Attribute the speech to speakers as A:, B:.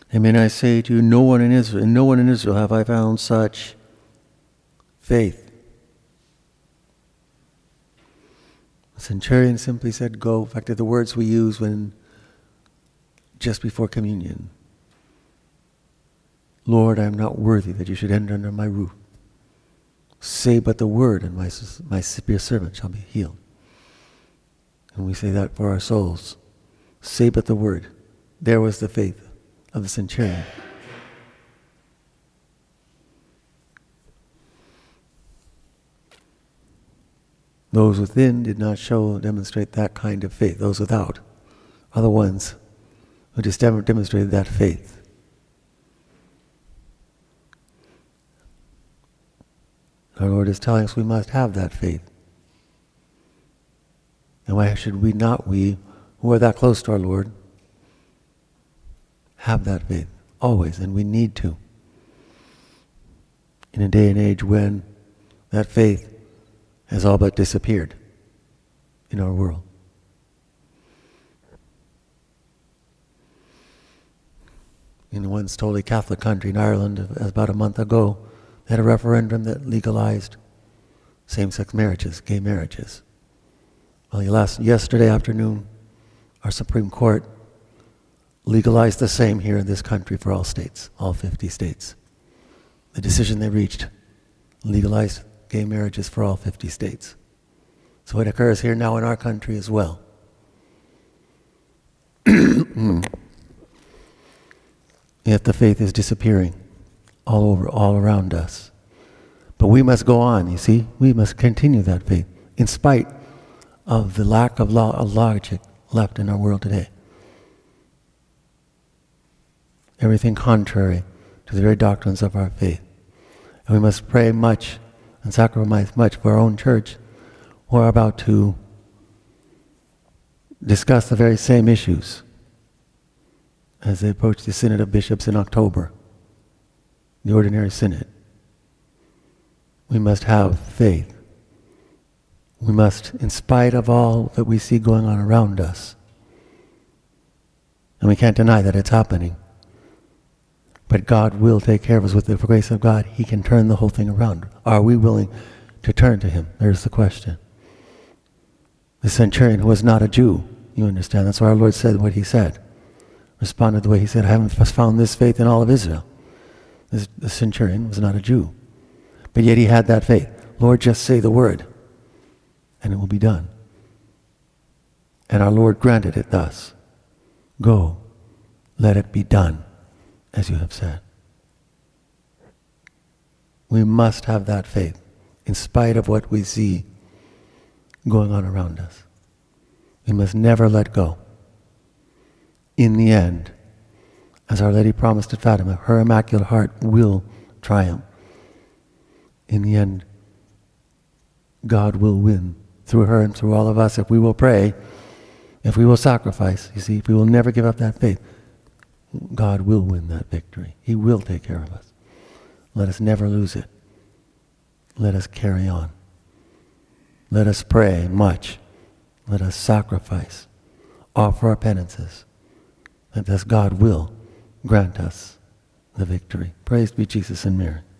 A: Amen. I say to you, no one in Israel have I found such faith. The centurion simply said, go. In fact, they're the words we use just before communion. Lord, I am not worthy that you should enter under my roof. Say but the word, and my servant shall be healed. And we say that for our souls. Say but the word. There was the faith of the centurion. Those within did not demonstrate that kind of faith. Those without are the ones who just demonstrated that faith. Our Lord is telling us we must have that faith. And why should we who are that close to our Lord, have that faith? Always, and we need to. In a day and age when that faith has all but disappeared in our world. In a once totally Catholic country in Ireland, about a month ago, they had a referendum that legalized same-sex marriages, gay marriages. Well, yesterday afternoon, our Supreme Court legalized the same here in this country for all states, all 50 states. The decision they reached legalized gay marriages for all 50 states. So it occurs here now in our country as well. Yet the faith is disappearing all around us. But we must go on, you see. We must continue that faith in spite of the lack of logic left in our world today. Everything contrary to the very doctrines of our faith. And we must pray much and sacrifice much for our own church who are about to discuss the very same issues as they approach the Synod of Bishops in October, the Ordinary Synod. We must have faith. We must, in spite of all that we see going on around us, and we can't deny that it's happening, but God will take care of us with the grace of God. He can turn the whole thing around. Are we willing to turn to Him? There's the question. The centurion, who was not a Jew, you understand, that's why our Lord said what He said. Responded the way He said, I haven't found this faith in all of Israel. The centurion was not a Jew. But yet he had that faith. Lord, just say the word, and it will be done. And our Lord granted it thus. Go, let it be done, as you have said. We must have that faith, in spite of what we see going on around us. We must never let go. In the end, as Our Lady promised at Fatima, her Immaculate Heart will triumph. In the end, God will win through her and through all of us if we will pray, if we will sacrifice. You see, if we will never give up that faith, God will win that victory. He will take care of us. Let us never lose it. Let us carry on. Let us pray much. Let us sacrifice. Offer our penances. And thus God will grant us the victory. Praise be Jesus and Mary.